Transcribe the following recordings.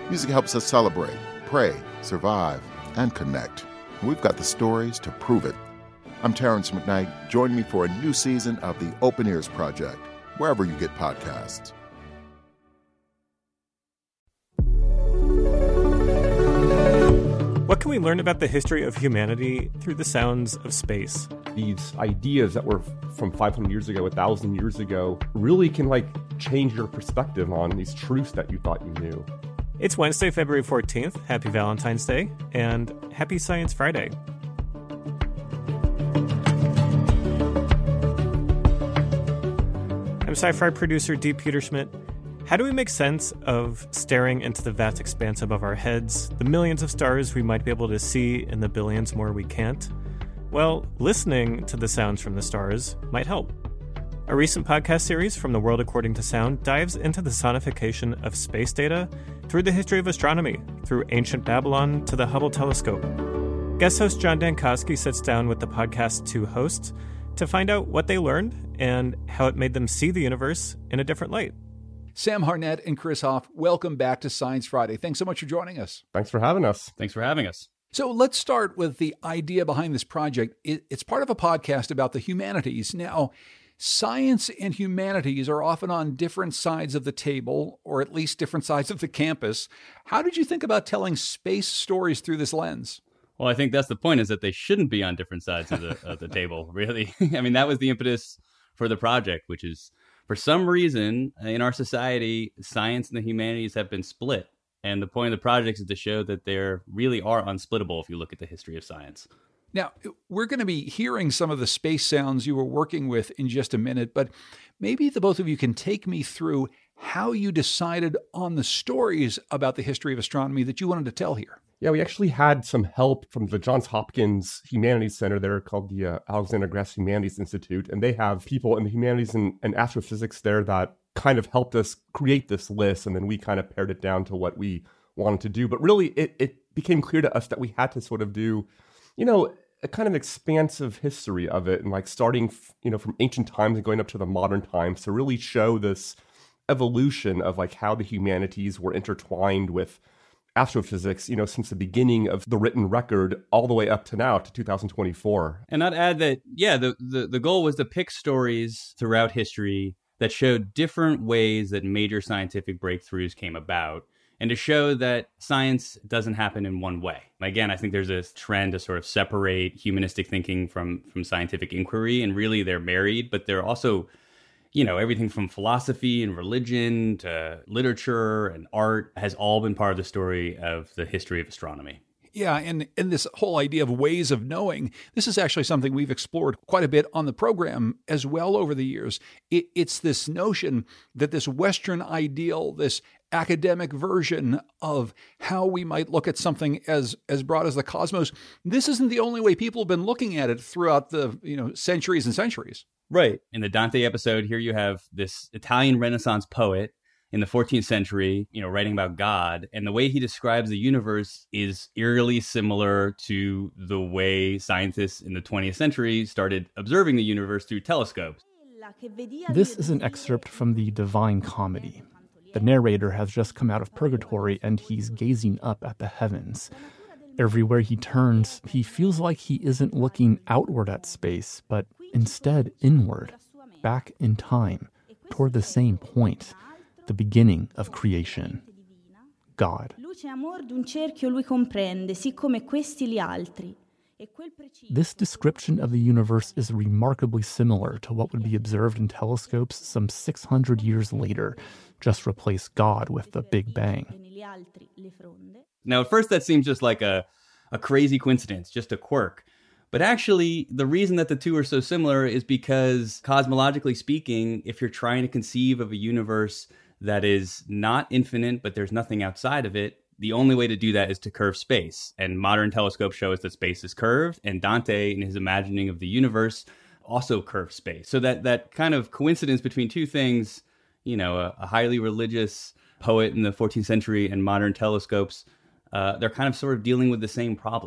Music helps us celebrate, pray, survive, and connect. And we've got the stories to prove it. I'm Terrence McKnight. Join me for a new season of the Open Ears Project, wherever you get podcasts. What can we learn about the history of humanity through the sounds of space? These ideas that were from 500 years ago, 1,000 years ago, really can change your perspective on these truths that you thought you knew. It's Wednesday, February 14th. Happy Valentine's Day and Happy Science Friday. I'm Sci-Fi producer Dee Peterschmidt. How do we make sense of staring into the vast expanse above our heads, the millions of stars we might be able to see and the billions more we can't? Well, listening to the sounds from the stars might help. A recent podcast series from The World According to Sound dives into the sonification of space data through the history of astronomy, through ancient Babylon to the Hubble telescope. Guest host John Dankosky sits down with the podcast's two hosts to find out what they learned and how it made them see the universe in a different light. Sam Harnett and Chris Hoff, welcome back to Science Friday. Thanks so much for joining us. Thanks for having us. Thanks for having us. So let's start with the idea behind this project. It's part of a podcast about the humanities. Now, science and humanities are often on different sides of the table, or at least different sides of the campus. How did you think about telling space stories through this lens? Well, I think that's the point, is that they shouldn't be on different sides of the table, really. I mean, that was the impetus for the project, which is, for some reason, in our society, science and the humanities have been split. And the point of the project is to show that they really are unsplittable if you look at the history of science. Now, we're going to be hearing some of the space sounds you were working with in just a minute, but maybe the both of you can take me through how you decided on the stories about the history of astronomy that you wanted to tell here. Yeah, we actually had some help from the Johns Hopkins Humanities Center there called the Alexander Grass Humanities Institute. And they have people in the humanities and astrophysics there that kind of helped us create this list. And then we kind of pared it down to what we wanted to do. But really, it became clear to us that we had to sort of do, a kind of expansive history of it. And starting, from ancient times and going up to the modern times to really show this evolution of how the humanities were intertwined with astrophysics, since the beginning of the written record all the way up to now, to 2024. And I'd add that, the goal was to pick stories throughout history that showed different ways that major scientific breakthroughs came about, and to show that science doesn't happen in one way. Again, I think there's a trend to sort of separate humanistic thinking from scientific inquiry, and really they're married, but they're also everything from philosophy and religion to literature and art has all been part of the story of the history of astronomy. Yeah, and this whole idea of ways of knowing, this is actually something we've explored quite a bit on the program as well over the years. It's this notion that this Western ideal, this academic version of how we might look at something as broad as the cosmos, this isn't the only way people have been looking at it throughout the centuries and centuries. Right. In the Dante episode, here you have this Italian Renaissance poet in the 14th century, writing about God. And the way he describes the universe is eerily similar to the way scientists in the 20th century started observing the universe through telescopes. This is an excerpt from the Divine Comedy. The narrator has just come out of purgatory and he's gazing up at the heavens. Everywhere he turns, he feels like he isn't looking outward at space, but instead inward, back in time, toward the same point, the beginning of creation, God. This description of the universe is remarkably similar to what would be observed in telescopes some 600 years later. Just replace God with the Big Bang. Now, at first, that seems just like a crazy coincidence, just a quirk. But actually, the reason that the two are so similar is because, cosmologically speaking, if you're trying to conceive of a universe that is not infinite, but there's nothing outside of it, the only way to do that is to curve space. And modern telescopes show us that space is curved, and Dante, in his imagining of the universe, also curves space. So that kind of coincidence between two things, a highly religious poet in the 14th century and modern telescopes, they're kind of sort of dealing with the same problem.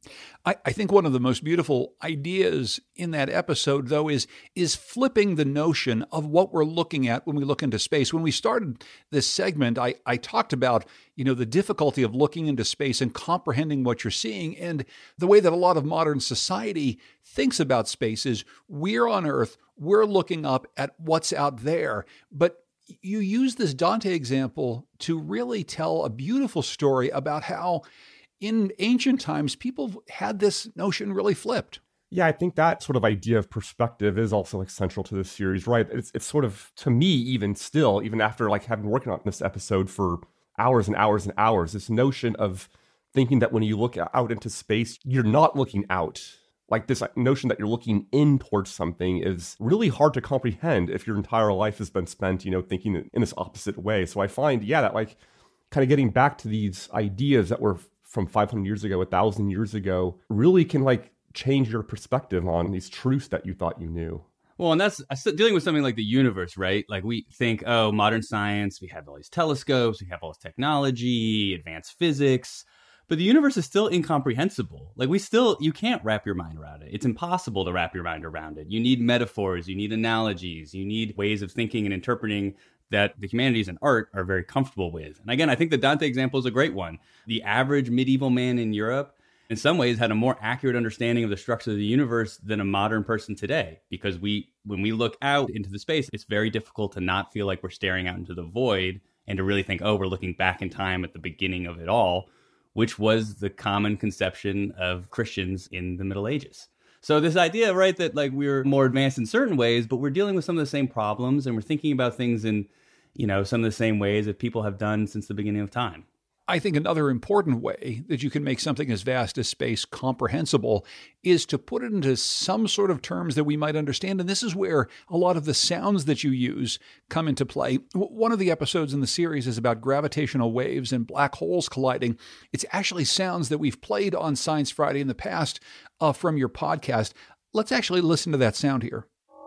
I think one of the most beautiful ideas in that episode, though, is flipping the notion of what we're looking at when we look into space. When we started this segment, I talked about, the difficulty of looking into space and comprehending what you're seeing. And the way that a lot of modern society thinks about space is we're on Earth, we're looking up at what's out there. But you use this Dante example to really tell a beautiful story about how in ancient times, people had this notion really flipped. Yeah, I think that sort of idea of perspective is also central to this series, right? It's sort of, to me, even still, even after having working on this episode for hours and hours and hours, this notion of thinking that when you look out into space, you're not looking out. This notion that you're looking in towards something is really hard to comprehend if your entire life has been spent, thinking in this opposite way. So I find, that kind of getting back to these ideas that were from 500 years ago, 1,000 years ago, really can change your perspective on these truths that you thought you knew. Well, and that's dealing with something like the universe, right? We think, modern science, we have all these telescopes, we have all this technology, advanced physics, but the universe is still incomprehensible. You can't wrap your mind around it. It's impossible to wrap your mind around it. You need metaphors, you need analogies, you need ways of thinking and interpreting that the humanities and art are very comfortable with. And again, I think the Dante example is a great one. The average medieval man in Europe, in some ways, had a more accurate understanding of the structure of the universe than a modern person today. Because when we look out into the space, it's very difficult to not feel like we're staring out into the void and to really think, we're looking back in time at the beginning of it all, which was the common conception of Christians in the Middle Ages. So this idea, right, that we're more advanced in certain ways, but we're dealing with some of the same problems and we're thinking about things in, some of the same ways that people have done since the beginning of time. I think another important way that you can make something as vast as space comprehensible is to put it into some sort of terms that we might understand. And this is where a lot of the sounds that you use come into play. One of the episodes in the series is about gravitational waves and black holes colliding. It's actually sounds that we've played on Science Friday in the past from your podcast. Let's actually listen to that sound here.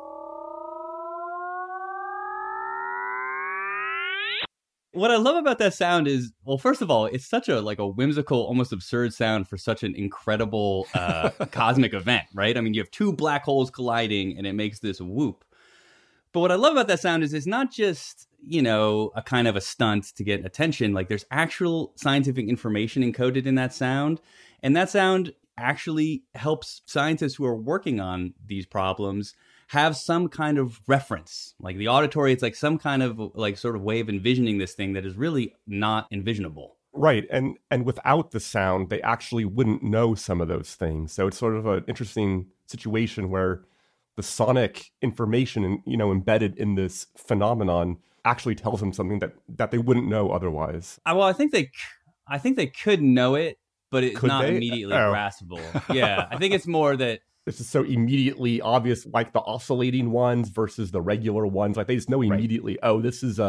What I love about that sound is, well, first of all, it's such a whimsical, almost absurd sound for such an incredible cosmic event, right? I mean, you have two black holes colliding and it makes this whoop. But what I love about that sound is it's not just, a kind of a stunt to get attention. There's actual scientific information encoded in that sound. And that sound actually helps scientists who are working on these problems have some kind of reference. The auditory, it's some kind of sort of way of envisioning this thing that is really not envisionable. Right. And without the sound, they actually wouldn't know some of those things. So it's sort of an interesting situation where the sonic information, embedded in this phenomenon actually tells them something that they wouldn't know otherwise. Well, I think they could know it, but it's not immediately graspable. Yeah. I think it's more that this is so immediately obvious, the oscillating ones versus the regular ones. They just know immediately, this is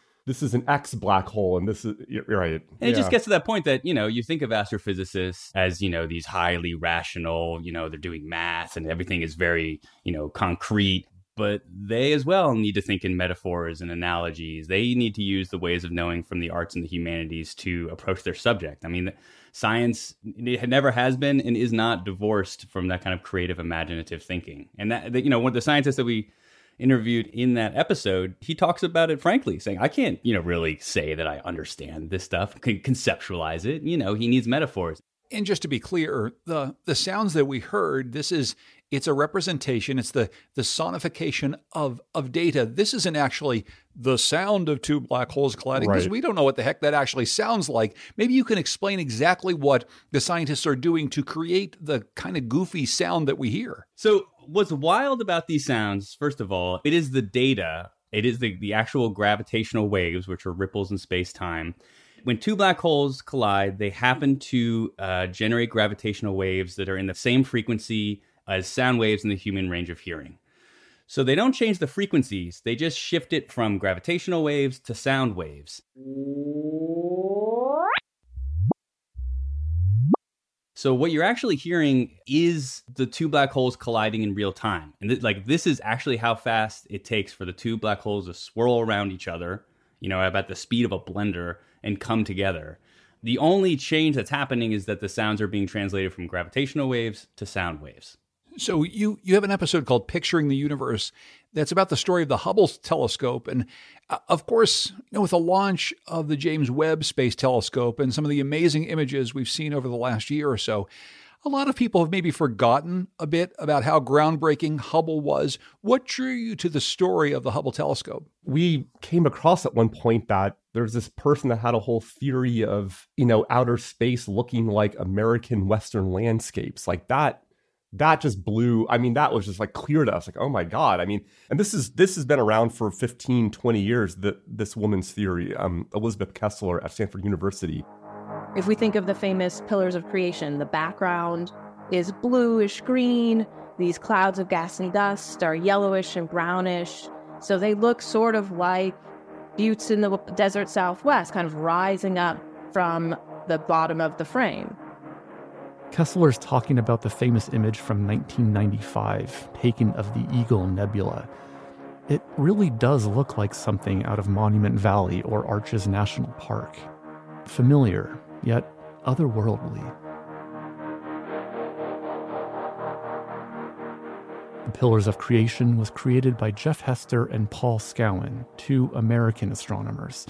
an X black hole, and this is, you're right. And it just gets to that point that, you think of astrophysicists as, these highly rational, they're doing math and everything is very, concrete. But they as well need to think in metaphors and analogies. They need to use the ways of knowing from the arts and the humanities to approach their subject. I mean, science never has been and is not divorced from that kind of creative, imaginative thinking. And that one of the scientists that we interviewed in that episode, he talks about it frankly, saying, I can't, really say that I understand this stuff, can conceptualize it. He needs metaphors. And just to be clear, the sounds that we heard, it's a representation. It's the sonification of data. This isn't actually the sound of two black holes colliding, because we don't know what the heck that actually sounds like. Maybe you can explain exactly what the scientists are doing to create the kind of goofy sound that we hear. So what's wild about these sounds, first of all, it is the data. It is the actual gravitational waves, which are ripples in space-time. When two black holes collide, they happen to generate gravitational waves that are in the same frequency as sound waves in the human range of hearing. So they don't change the frequencies, they just shift it from gravitational waves to sound waves. So what you're actually hearing is the two black holes colliding in real time. And this is actually how fast it takes for the two black holes to swirl around each other, about the speed of a blender, and come together. The only change that's happening is that the sounds are being translated from gravitational waves to sound waves. So you have an episode called Picturing the Universe that's about the story of the Hubble telescope. And of course, with the launch of the James Webb Space Telescope and some of the amazing images we've seen over the last year or so, a lot of people have maybe forgotten a bit about how groundbreaking Hubble was. What drew you to the story of the Hubble telescope? We came across at one point that there's this person that had a whole theory of, outer space looking like American Western landscapes. Like that just blew. I mean, that was just like clear to us. Like, oh my God. I mean, and this has been around for 15, 20 years, this woman's theory, Elizabeth Kessler at Stanford University. If we think of the famous pillars of creation, the background is bluish green. These clouds of gas and dust are yellowish and brownish. So they look sort of like buttes in the desert Southwest, kind of rising up from the bottom of the frame. Kessler's talking about the famous image from 1995, taken of the Eagle Nebula. It really does look like something out of Monument Valley or Arches National Park. Familiar, yet otherworldly. The Pillars of Creation was created by Jeff Hester and Paul Scowen, two American astronomers.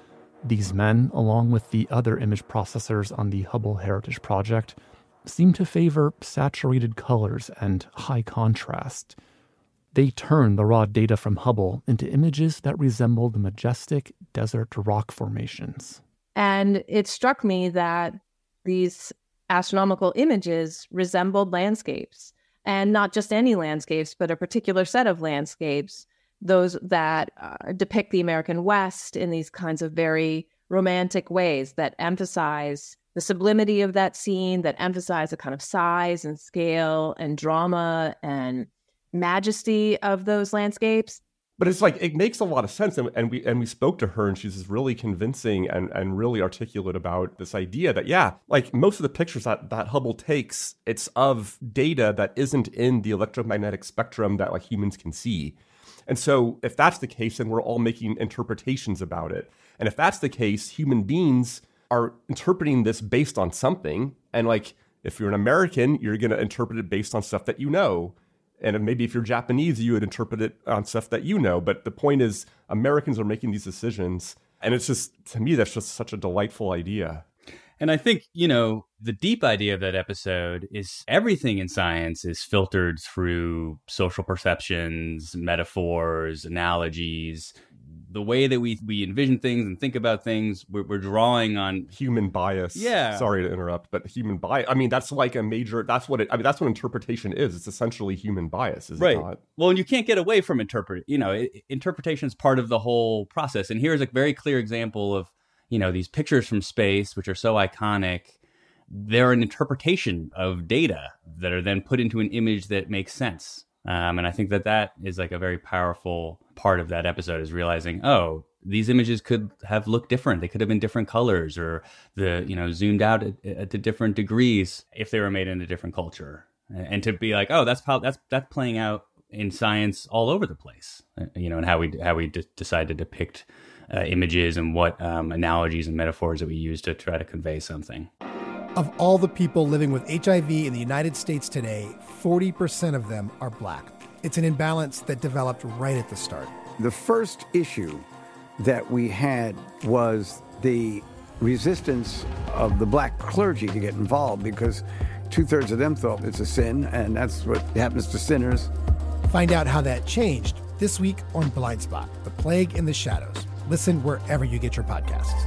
These men, along with the other image processors on the Hubble Heritage Project, seem to favor saturated colors and high contrast. They turn the raw data from Hubble into images that resemble the majestic desert rock formations. And it struck me that these astronomical images resembled landscapes, and not just any landscapes, but a particular set of landscapes, those that depict the American West in these kinds of very romantic ways that emphasize the sublimity of that scene, that emphasize the kind of size and scale and drama and majesty of those landscapes. But it's like, it makes a lot of sense. And we spoke to her, and she's really convincing and really articulate about this idea that, yeah, like most of the pictures that Hubble takes, it's of data that isn't in the electromagnetic spectrum that like humans can see. And so if that's the case, then we're all making interpretations about it. And if that's the case, human beings are interpreting this based on something. And like, if you're an American, you're going to interpret it based on stuff that you know. And maybe if you're Japanese, you would interpret it on stuff that you know. But the point is, Americans are making these decisions. And it's just, to me, that's just such a delightful idea. And I think, the deep idea of that episode is everything in science is filtered through social perceptions, metaphors, analogies. The way that we envision things and think about things, we're drawing on human bias. Yeah. Sorry to interrupt, but human bias. I mean, that's like that's what interpretation is. It's essentially human bias, is right. It not? Well, and you can't get away from interpretation is part of the whole process. And here's a very clear example of, these pictures from space, which are so iconic. They're an interpretation of data that are then put into an image that makes sense. And I think that is like a very powerful part of that episode, is realizing, oh, these images could have looked different. They could have been different colors, or zoomed out at different degrees if they were made in a different culture. And to be like, oh, that's playing out in science all over the place. And how we decide to depict images and what analogies and metaphors that we use to try to convey something. Of all the people living with HIV in the United States today, 40% of them are Black. It's an imbalance that developed right at the start. The first issue that we had was the resistance of the Black clergy to get involved, because 2/3 of them thought it's a sin, and that's what happens to sinners. Find out how that changed this week on Blind Spot, The Plague in the Shadows. Listen wherever you get your podcasts.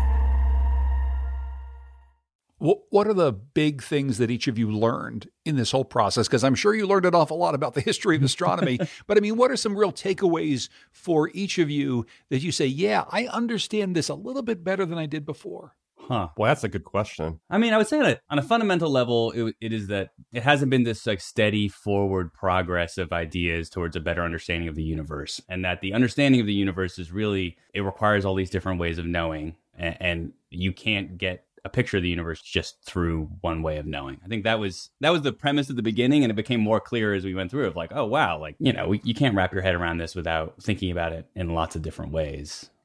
What are the big things that each of you learned in this whole process? Because I'm sure you learned an awful lot about the history of astronomy. But I mean, what are some real takeaways for each of you that you say, yeah, I understand this a little bit better than I did before? Huh. Well, that's a good question. I mean, I would say on a fundamental level, it is that it hasn't been this like steady forward progress of ideas towards a better understanding of the universe. And that the understanding of the universe is really, it requires all these different ways of knowing. And you can't get a picture of the universe just through one way of knowing. I think that was the premise at the beginning, and it became more clear as we went through of like, oh wow, like, you can't wrap your head around this without thinking about it in lots of different ways.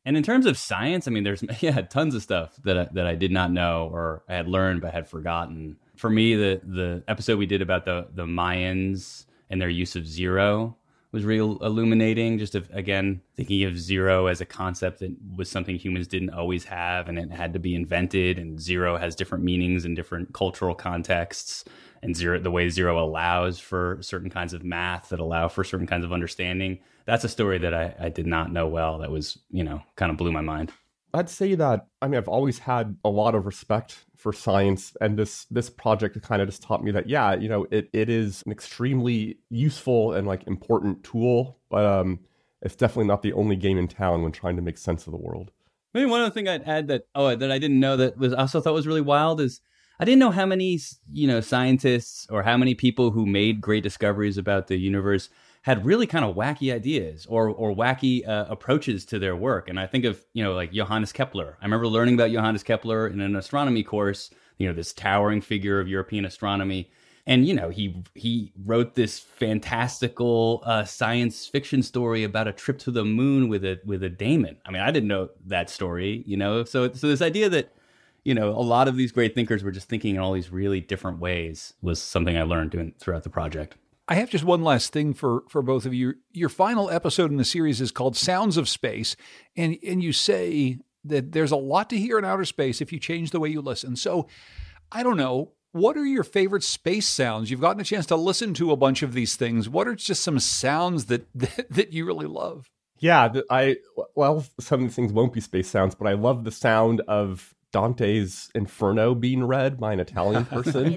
And in terms of science, I mean, there's tons of stuff that I did not know or I had learned but had forgotten. For me, the episode we did about the Mayans and their use of zero was real illuminating. Just again, thinking of zero as a concept that was something humans didn't always have, and it had to be invented. And zero has different meanings in different cultural contexts. And the way zero allows for certain kinds of math that allow for certain kinds of understanding. That's a story that I did not know well. That was, kind of blew my mind. I'd say that, I've always had a lot of respect for science, and this project kind of just taught me that, it is an extremely useful and important tool, but it's definitely not the only game in town when trying to make sense of the world. Maybe one other thing I'd add that I didn't know that was also thought was really wild is I didn't know how many, scientists or how many people who made great discoveries about the universe had really kind of wacky ideas or wacky approaches to their work. And I think of, like Johannes Kepler. I remember learning about Johannes Kepler in an astronomy course, this towering figure of European astronomy. And, he wrote this fantastical science fiction story about a trip to the moon with a daemon. I mean, I didn't know that story, So this idea that, a lot of these great thinkers were just thinking in all these really different ways was something I learned throughout the project. I have just one last thing for both of you. Your final episode in the series is called Sounds of Space, and you say that there's a lot to hear in outer space if you change the way you listen. So, I don't know, what are your favorite space sounds? You've gotten a chance to listen to a bunch of these things. What are just some sounds that you really love? Yeah, some of these things won't be space sounds, but I love the sound of Dante's Inferno being read by an Italian person.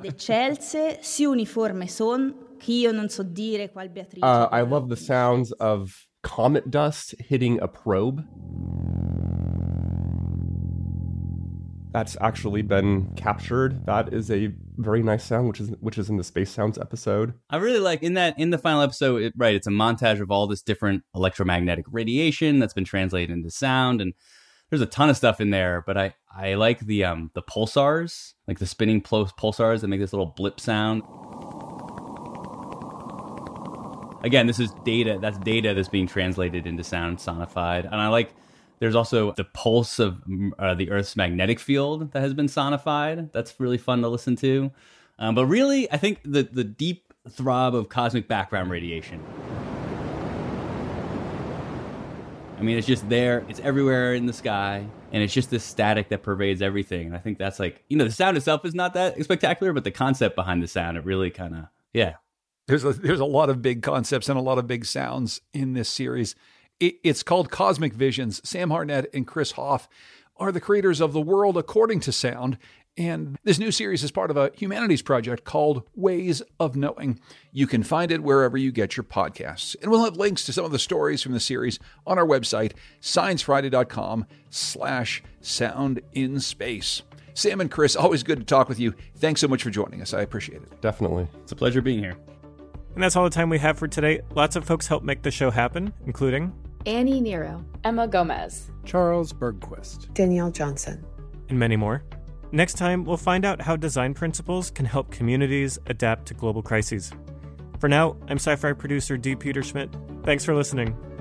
I love the sounds of comet dust hitting a probe. That's actually been captured. That is a very nice sound, which is in the Space Sounds episode. I really like in the final episode, it's a montage of all this different electromagnetic radiation that's been translated into sound, and there's a ton of stuff in there, but I like the pulsars, like the spinning pulsars that make this little blip sound. Again, this is data. That's data that's being translated into sound, sonified. And I like, there's also the pulse of the Earth's magnetic field that has been sonified. That's really fun to listen to. But really, I think the deep throb of cosmic background radiation. I mean, it's just there. It's everywhere in the sky. And it's just this static that pervades everything. And I think that's like, the sound itself is not that spectacular, but the concept behind the sound, it really kind of, yeah. There's a lot of big concepts and a lot of big sounds in this series. It's called Cosmic Visions. Sam Harnett and Chris Hoff are the creators of The World According to Sound. And this new series is part of a humanities project called Ways of Knowing. You can find it wherever you get your podcasts. And we'll have links to some of the stories from the series on our website, sciencefriday.com/soundinspace. Sam and Chris, always good to talk with you. Thanks so much for joining us. I appreciate it. Definitely. It's a pleasure being here. And that's all the time we have for today. Lots of folks helped make the show happen, including Annie Nero, Emma Gomez, Charles Bergquist, Danielle Johnson, and many more. Next time, we'll find out how design principles can help communities adapt to global crises. For now, I'm sci-fi producer Dee Peterschmidt. Thanks for listening.